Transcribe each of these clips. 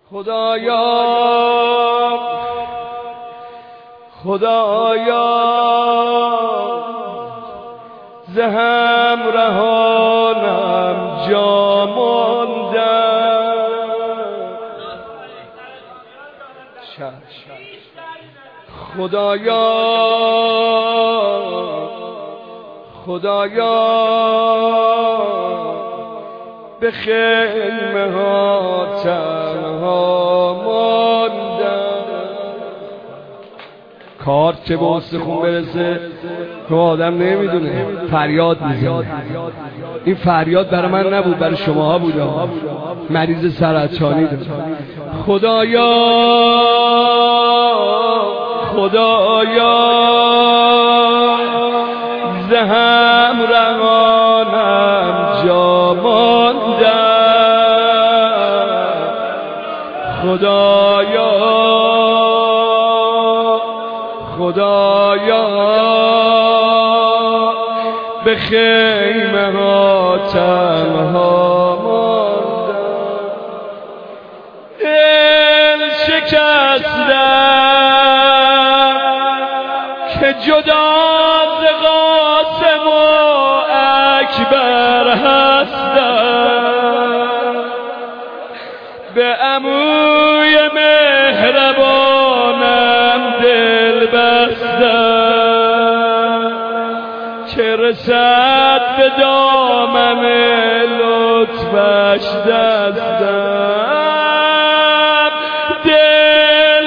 خدایا خدایا ز همراهانم جا ماندم، خدایا خدایا به خیمه ها تنها ماندم. کارت که به استخون برسه که آدم نمیدونه فریاد میزنه. این فریاد برای من نبود، برای شماها بود. مریض سرطانی داره. خدایا خدایا ز همراهانم جا ماندم، خدایا خدایا به خیمه ها تنها ماندم. دل شکستم که جدا ز قاسم و اکبر هستم، به عموی مهربانم دل بستم، چه رسد به دامن لطفش دستم. دل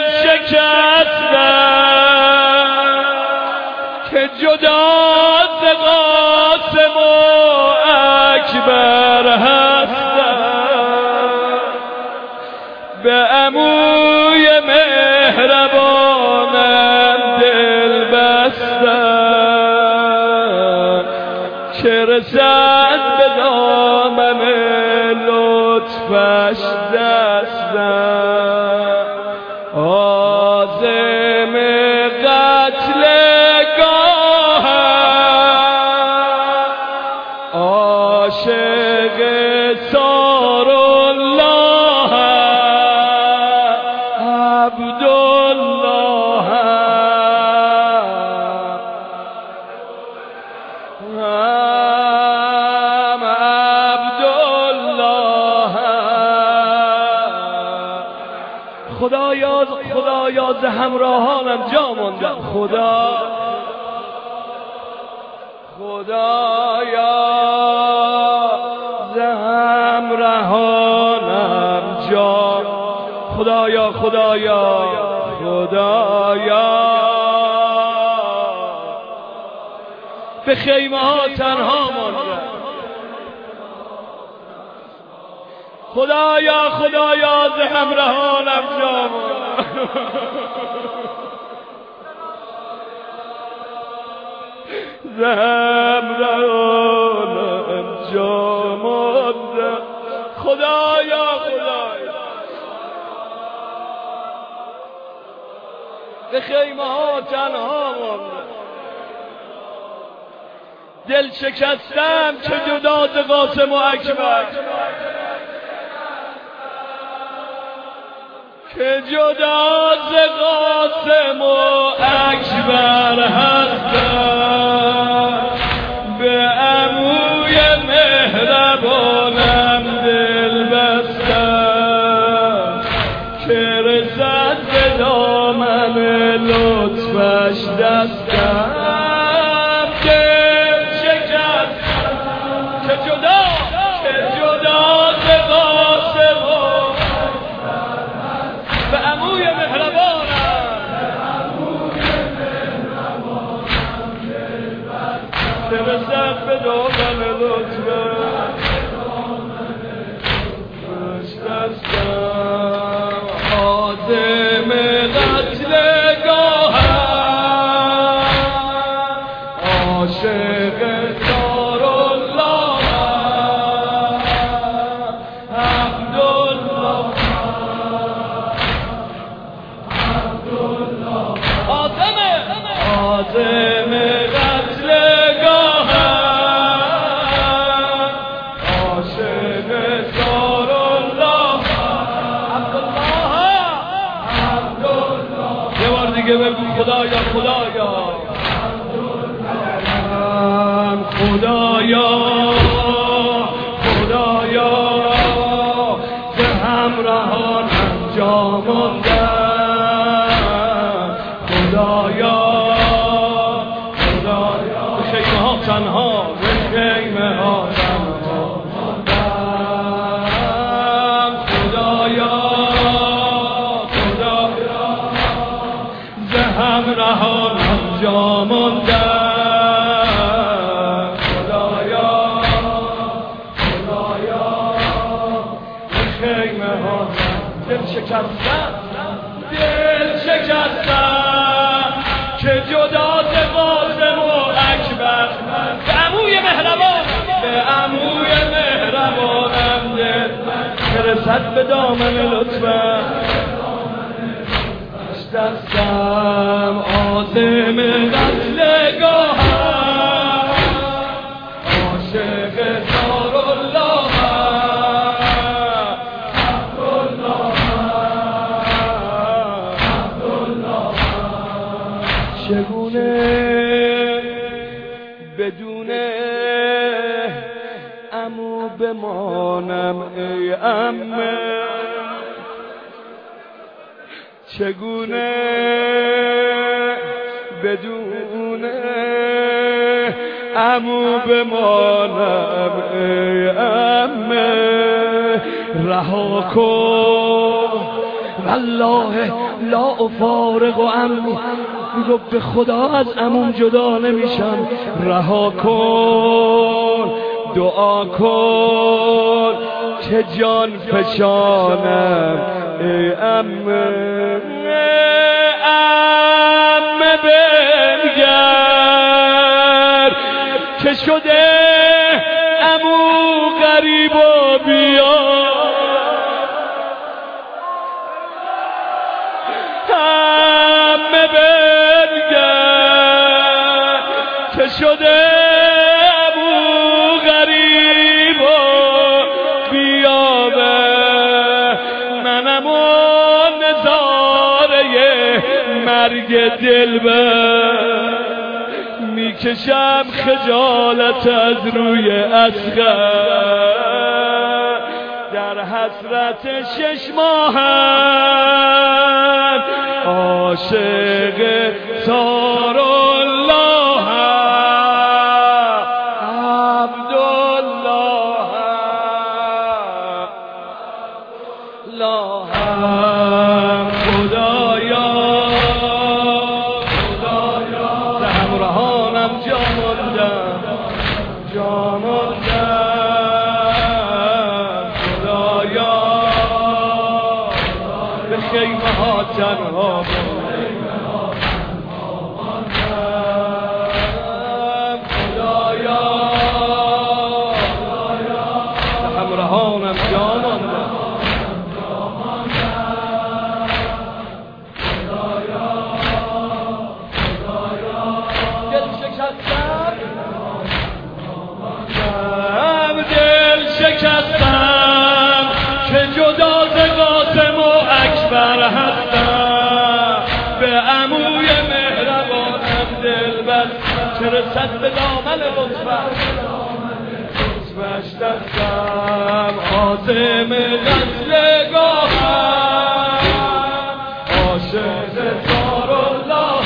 شکستم که جدا ز قاسم و اکبر هستم، به عموی مهربانم دل بستم، چه رسد به دامن لطفش دستم. عازم قتل عاشق سارالله عبدالله عبدالله. خدایا خدایا ز همراهانم جا ماندم، خدایا ز همراهانم جا، خدایا خدایا خدایا به خیمه ها تنها ماندم. خدایا خدایا ز همراهانم جا ماندم. ز همراهانم جا ماندم. خدایا خدایا به خیمه ها تنها ماندم. دل شکستم که جدا ز قاسم و اکبر، که جدا ز قاسم و اکبر هستم، به عموی مهربانم دل بستم، که رسد به دامن لطفش دستم. دل شکستم که جدا ز قاسم و به عموی مهربانم که رسد به دامن لطفش دستم. عازم قتل گاهم دیگه بگو خدایا خدایا خدایا خدایا به همراهان جا موندم خدایا خدایا به خیمه ها تنها به خیمه ها تنها موندم خدایا خدایا به همراهان جا موندم دل شکستم که جدا ز قاسم و اکبر به عموی مهربانم دل برسد به دامن لطفم دستم عازم قتلگاهم عاشق زارالله چگونه بدون عمو بمانم ای عمه چگونه بدون عمو بمانم ای عمه رها کن والله لا افارق و عمی میگو به خدا از عموم جدا نمیشم رها کن دعا کن که جان فشانم ای عمه عمه بنگر که شده عمو غریب و بیا عمه بنگر که شده عمو غریب و بیابه منم و نظاره مرگ دلبر میکشم خجالت از روی اصغر در حسرت 6 ماهم عاشق زارالله عبدالله خدایا خدایا به همراهانم جا موندم خدایا به خیمه ها تنها خدایا به همراهانم جا موندم دل شکستم که جدا ز قاسم و اکبر هستم به عموی مهربانم دلبر که رسد به دامن لطفش دستم عازم قتلگاهم عاشق زارالله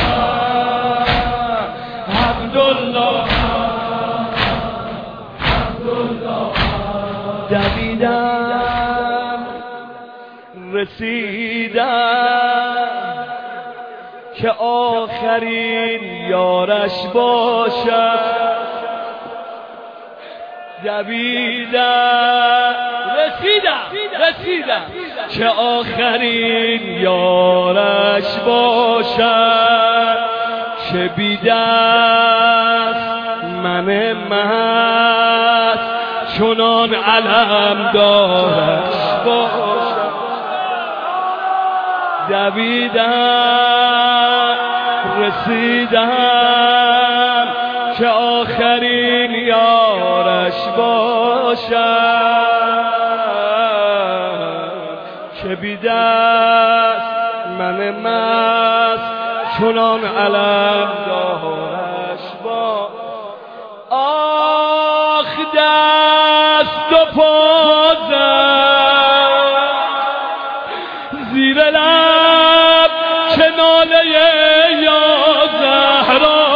عبدالله دویدم رسیدم که آخرین یارش باشم دویدم رسیدم که آخرین یارش باشم که بی دست من مست چنان علم دارش باشم دویدم رسیدم که آخرین یارش باشم که بی دست من مست چنان علم دارش با آخ دست و پازم زیر لب چه ناله یا زهرا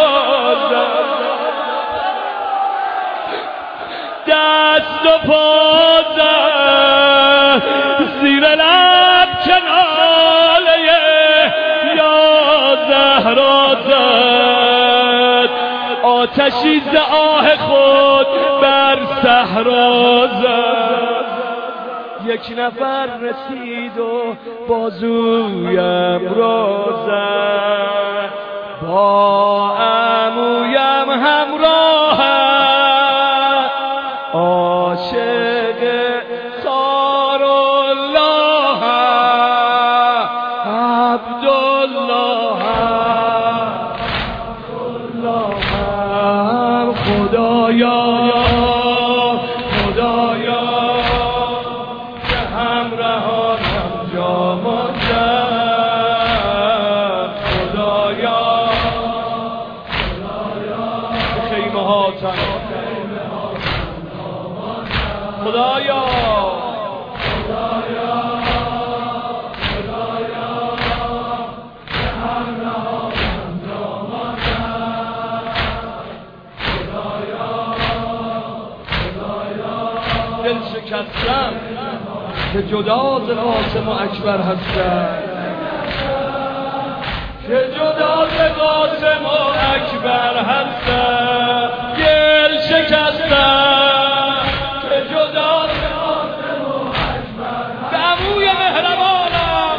دست و پازم زیر لب چه ناله یا زهرا زد آتشی ز آه خود بر صحرا زد یک نفر رسید و بازویم را زد با عمویم همراه عاشق سارالله عبدالله خدایا خدایا که همراهانم جا ماندم خدایا خیمه ها خدایا دل شکستم که جدا ز قاسم و اکبر هستم که جدا ز قاسم و اکبر هستم دل شکستم که جدا ز قاسم و اکبر هستم عموی مهربانم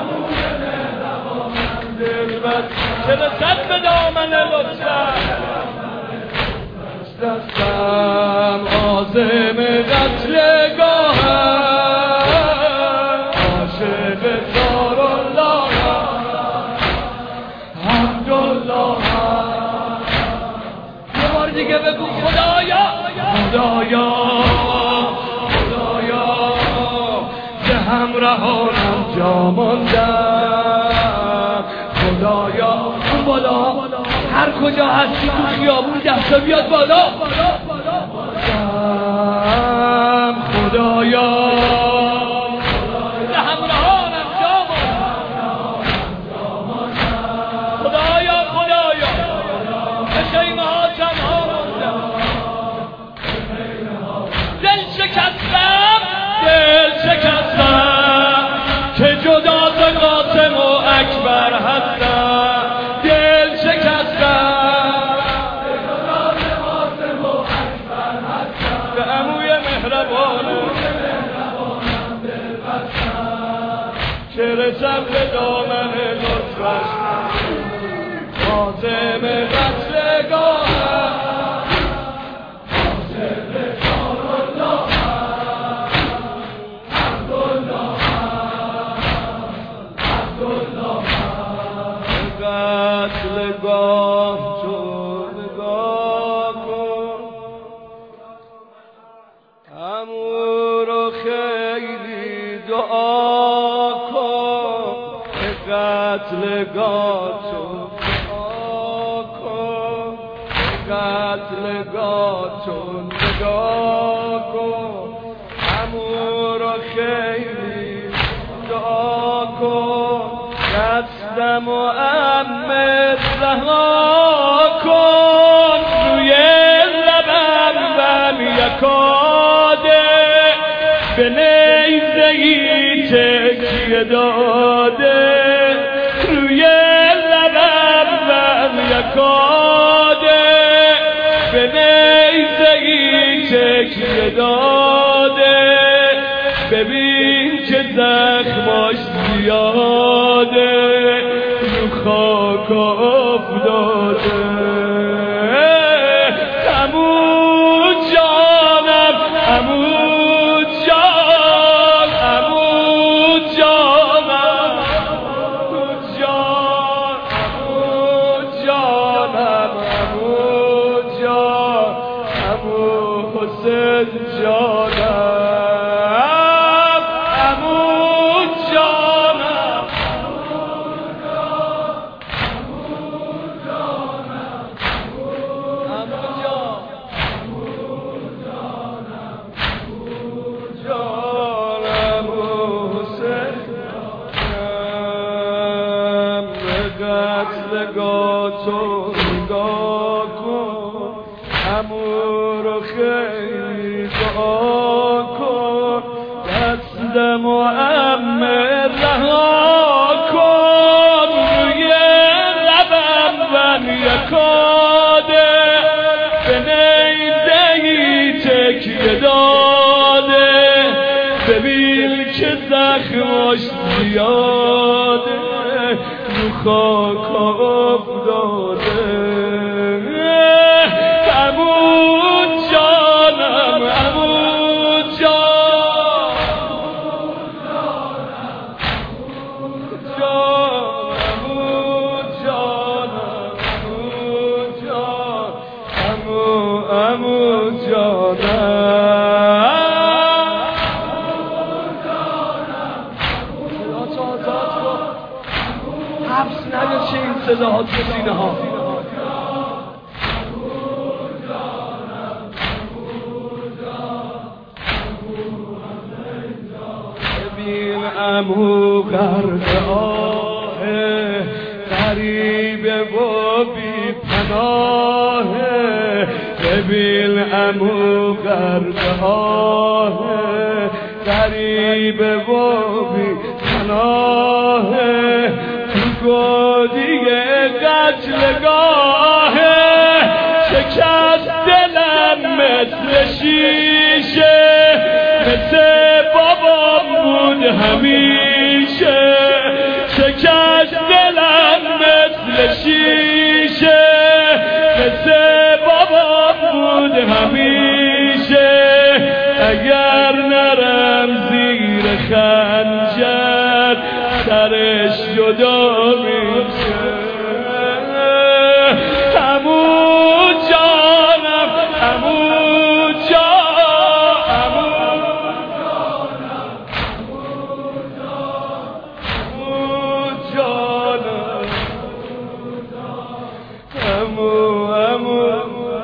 دلبر که رسد به دامن لطفم دستم عازم قتلگاهم عاشق سارالله عبدالله یه بار دیگه بگو خدایا خدایا خدایا که همراهانم جا ماندم خدایا اون بالا هر کجا هستی تو خیابون دستا بیاد بالا خدایا به همراهانم جا ماندم خدایا خدایا به خیمه ها تنها ماندم دل شکستم که جدا ز قاسم و اکبر هستم دل شکستم به عموی مهربانم که رسد به دامن لطفش عازم قتلگاهم قتلگاه تو نگاه کن عمو رو خیلی دعا کن قتلگاه تو دعا کن قتلگاه تو نگاه کن عمو رو خیلی دعا کن دستم و امت رها کن روی لبم بم یکاده به نیزهی تکیه داده روی لبم بم یکاده به نیزهی تکیه داده ببین که زخماش زیاده رو خاک افتاده عمو جانم عمو جان عمو جانم عمو جان عمو جانم عمو جان عمو حسین جانم رفتگاتو نگاه کن، امو رو خیلی دعا کن، دستم و امه رها کن، روی لبم بن یکاده به نیزهی تکیه داده، ببین که زخماش زیاده رو خاک افتاده. عمو جانم عمو جان، عمو جانم عمو جانم. حبس نگشه این صداها تو سینه ها. ببین عمو غرق آهه، غریبه و بی پناهه، ببین عمو غرق آهه، غریبه و بی پناهه، گودیه قتلگاهه، شکست دلم مثل شیشه، مثل بابام بود همیشه، شکست دلم مثل شیشه، مثل بابام بود همیشه، اگر نرم زیر خنجر سرش جدا میشه. عمو جانم عمو جان، عمو جانم عمو عمو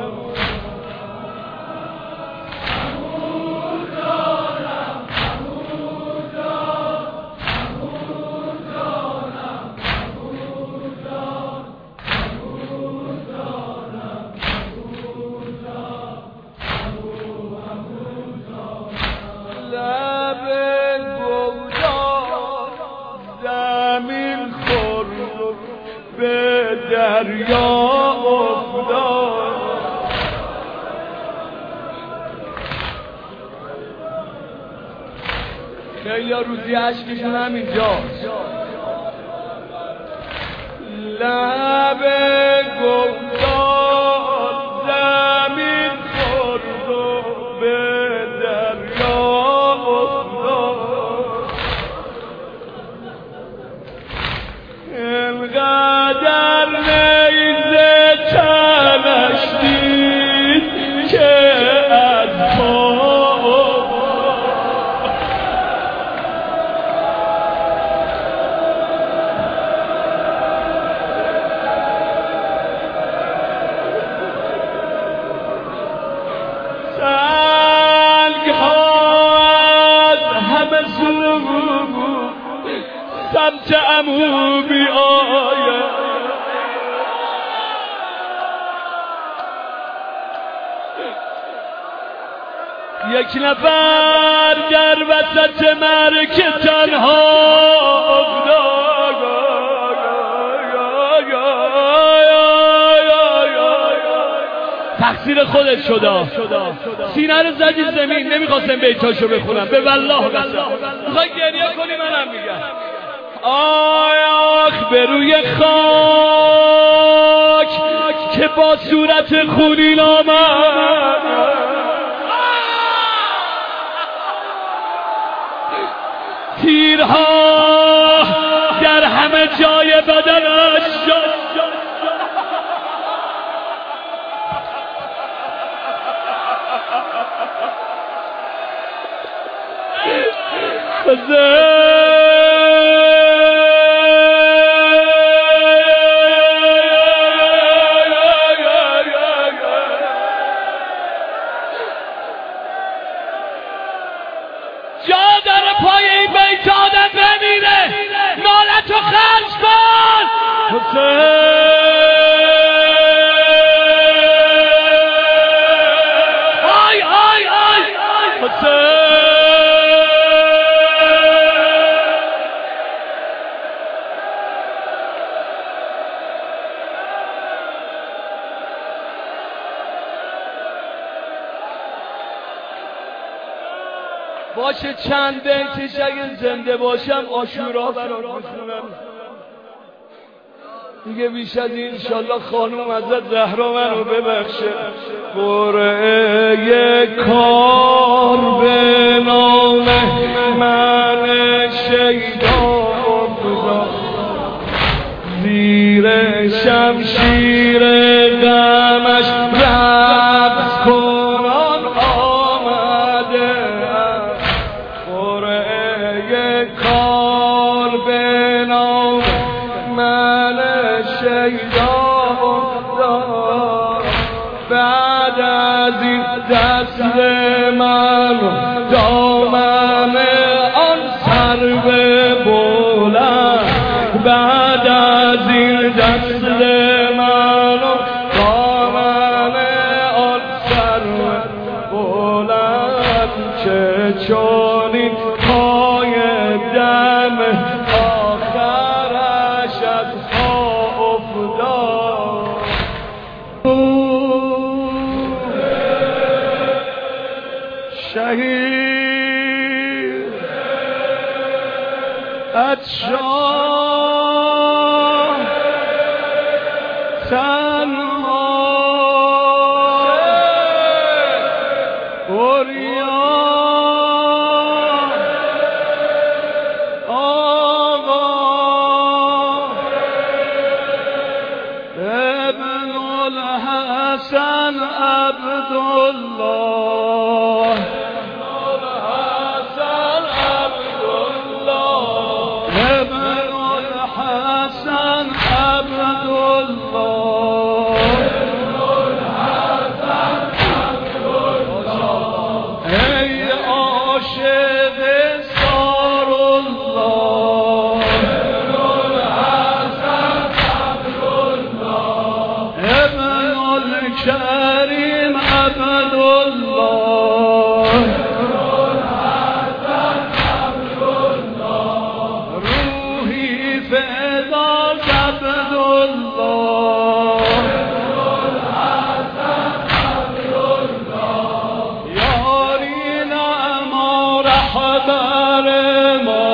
به دریا افتاد. خیلی روزی عشقشون همینجاست. لب گفتاد زمین خورد و به دریا افتاد. انقدر نیزه تنش دید که از پا سنگ ها از همه سو سمت عمو بی آید. یک نفر در وسط مرکه تنها افتاد. تقصیر خودت شده، سینه رو زدی زمین. نمیخواستم بیتاشو بخونم، به والله قسم. میخوای گریه کنی منم میگم. آخ به روی خاک که با صورت خونین آمد، تیرها در همه جای بدنش شد. حسین باشه چند بیتش اگه زنده باشم عاشورا برات بخونم دیگه. بیش از این انشالله خانوم حضرت زهرا منو ببخشه. قرعه کار به نام من شیدا افتاد، زیر شمشیر غمش رقص کنان آمده. قرعه کار به نام من شیدا افتاد، بعد از این دست من دامن آن سرو بلند، بعد از این دست من دامن آن سرو بلند، چه چونین پای دم آخرش از پا افتاد. شهید اتشان تنها اوریان آقا ابن الحسن عبدالله، کریم عبدالله، روحی فداک عبدالله، یاری نما رهبر ما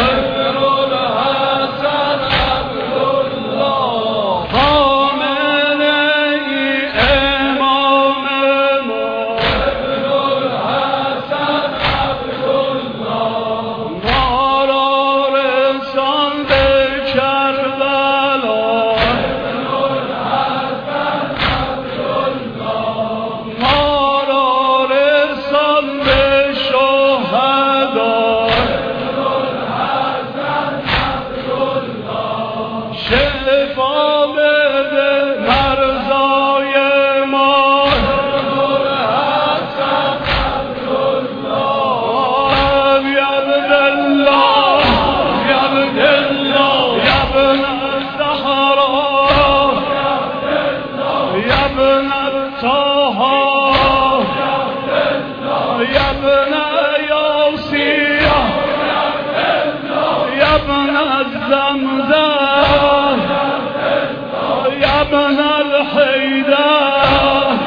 زمزم يا ابن الحيدر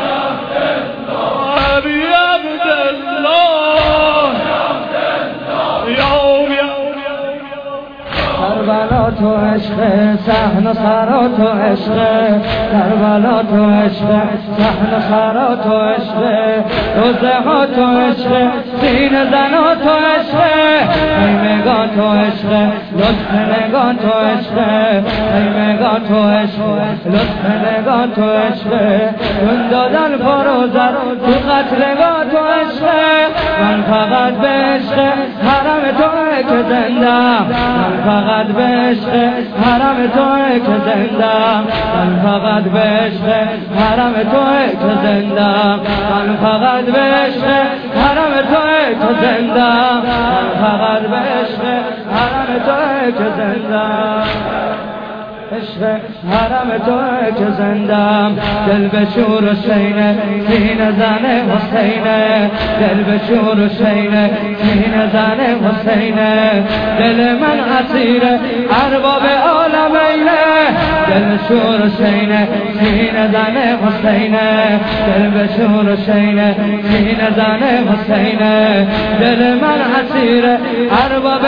يا عبد الله يا کربلا تو عشق صحن سرا تو عشق، کربلا تو عشق صحن سرا تو عشق، روزه ها تو عشق سینه زنا تو عشق، ایمگان تو عشق لطف نگان تو عشق، ایمگان تو عشق لطف نگان تو عشق، جون دادن فروزد تو قتلگاه تو عشق، من فقط به عشق حرم تو که زندم، من فقط به عشق حرم توئه که زندم، من فقط به عشق حرم توئه که زندم، من فقط به عشق حرم توئه که زندم، من فقط به عشق حرم توئه که زندم، عشق حرم توئه که زندم، دل به شور و شینه سینه زن حسینه، دل به شور و شینه سینه زن حسینه، دل من اسیر ارباب عالمینه، دل شور حسینه سینه زن حسینه دل به شور حسینه سینه زن حسینه دل من اسیر ارباب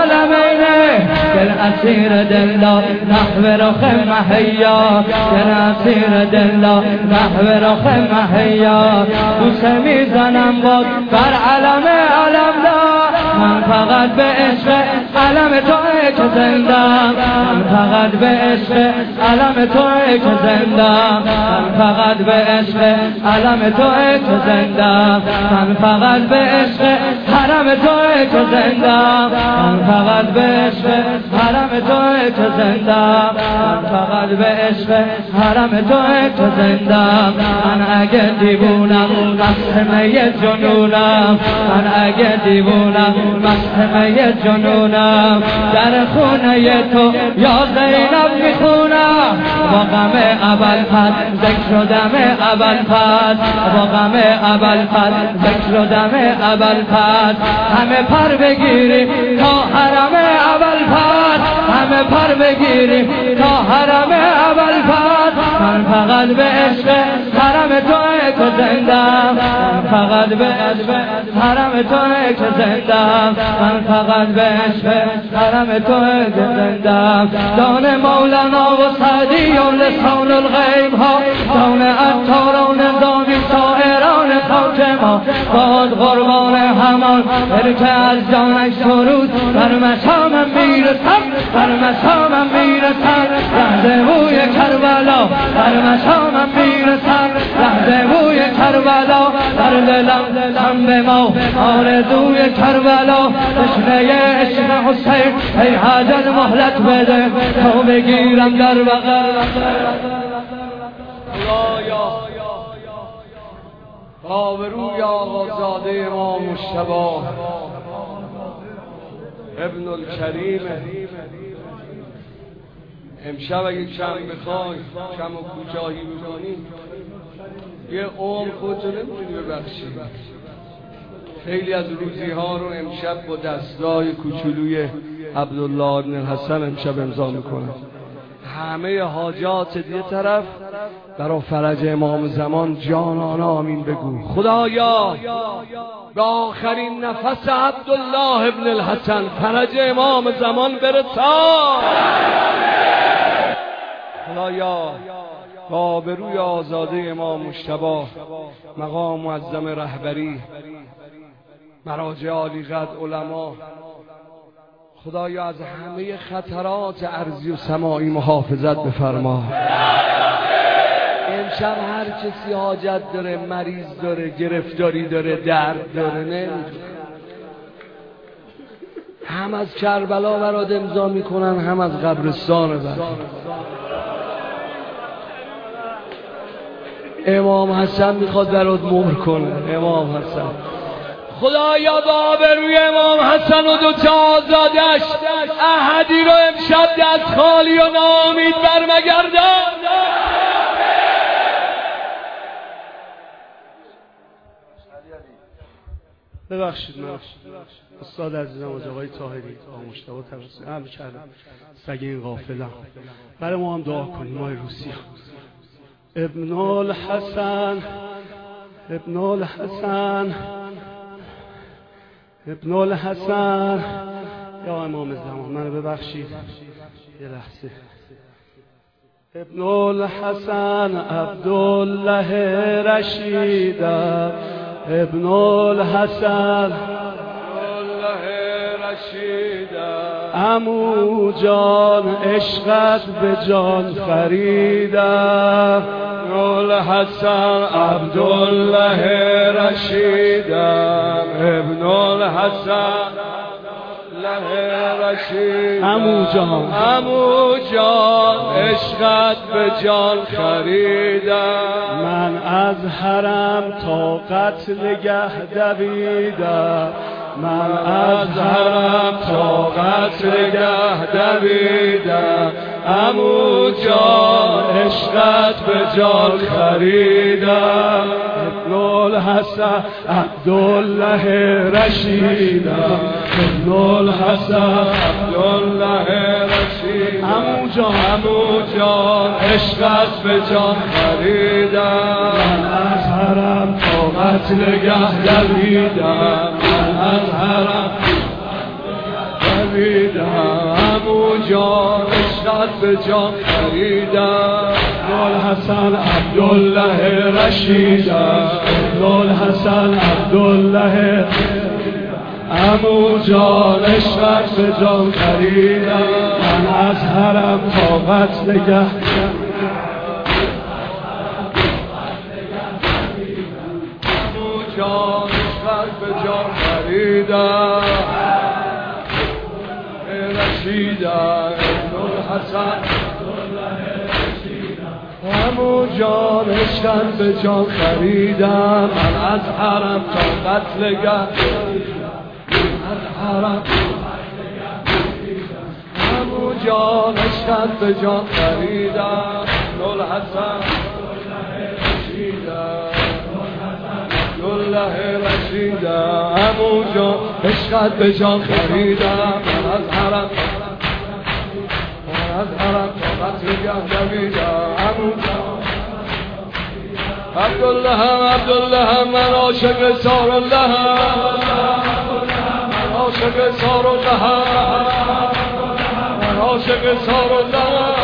عالمینه دل اسیر دل لا نحو رخ محیا دل اسیر دل لا نحو رخ محیا بوسه میزنم باز بر علم علم دا من فقط به عشق علم توئه که زندم من فقط به عشق علم توئه که زندم من فقط به عشق علم توئه که زندم من فقط به عشق حرم توئه که زندم من فقط به عشق حرم توئه که زندم من فقط به عشق حرم توئه که زندم من اگه دیوونم مست می جنونم من اگه دیوونم مست می جنونم در خونه تو یا زینب میخونم با غم ابوالفضل ذکر و دم ابوالفضل با غم ابوالفضل ذکر و دم ابوالفضل همه پر بگیریم تا حرم ابوالفضل همه پر بگیریم تا حرم ابوالفضل من فقط به عشق حرم توئه که زندم من فقط به عشق حرم توئه که زندم من فقط به عشق حرم توئه که زندم دان مولانا و سعدی و لسان الغیب ها دان عطار و نظامی شاعران خاک ما باد قربان همان که از جانش سرود بر مشامم میرسم بر مشامم میرسم لحظه بوی کربلا بر مشامم میرسم لحظه بوی کربلا در دلم به ما آرزوی کربلا تشنه عشق حسین ای حاجت مهلت بده تا بگیرم در بغل آبروی آقازاده امام مجتبی ابن الکریم امشب اگه کم بخوای کم و کوتاهی بکنی یه عمر خودتو نمیتونی ببخشی. خیلی از روزی ها رو امشب با دستای کوچولوی عبدالله ابن الحسن امشب امضا میکنه. همه حاجات دیگه طرف برای فرج امام زمان جانانا آمین بگو. خدایا به آخرین نفس عبدالله ابن الحسن فرج امام زمان برسان. خدایا با آبروی آزاده امام مجتبی مقام معظم رهبری مراجع عالی قدر علما خدایا از همه خطرات ارضی و سماعی محافظت بفرما. امشب هر کسی حاجت داره، مریض داره، گرفتاری داره، درد داره، نمیدونه هم از کربلا برات امضا میکنن هم از قبرستان برات. امام حسن میخواد برات مهر کنه. امام حسن خدایا با آبروی امام حسن و دوتا آزادش احدی رو امشب دست خالی و ناامید برمگردان. ببخشید من استاد عزیزم از آقای طاهری آقا مجتبی توسلی هم کردم سگ این غافلم برای ما هم دعا کنیم. ما روسیه ابن الحسن ابن الحسن ابن الحسن یا امام زمان منو ببخشید یه لحظه. ابن الحسن عبدالله رشید ابن الحسن عبدالله رشید عمو جان عشقت به جان خریدم. ابن الحسن عبدالله رشیدم ابن الحسن رشید عمو جان عشقت به جان خریدم. من از حرم تا قتل گه دویدم. من از حرم تا قتل گه دویدم. عمو جان عشقت به جان خریدم. ابن الحسن عبدالله رشیدم. ابن الحسن عبدالله رشید عمو جان عشقت به جان خریدم، من از حرم تا قتلگه دویدم، من از حرم دویدم، عمو جان عشقت به جان خریدم. ابوالحسن عبدالله رشیدم، ابوالحسن عبدالله، عمو جان عشقت به جان خریدم، من از حرم تا قتلگه، عمو جان عشقت به جان خریدم، رشیدم ابوالحسن، عمو جان عشقت به جان خریدم، من از حرم تا قتلگه، از حرم عمو جان عشقت به جان خریدم، ابوالحسن عبدالله رشیدم، عمو جان عشقت به جان خریدم، من از حرم تا قتلگه دویدم، عمو جان عبدالله من عاشق سارالله، من عاشق سارالله، من عاشق سارالله،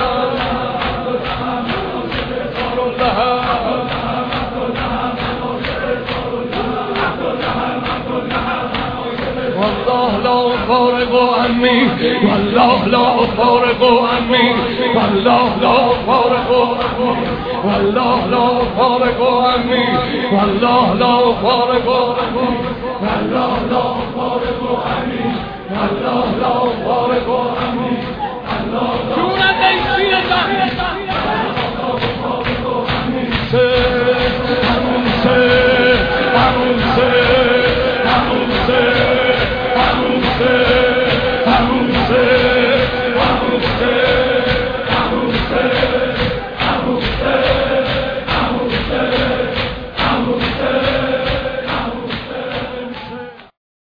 والله لا فارق عني، والله لا فارق عني، والله لا فارق عني، والله لا فارق عني، والله لا فارق عني، والله لا فارق عني.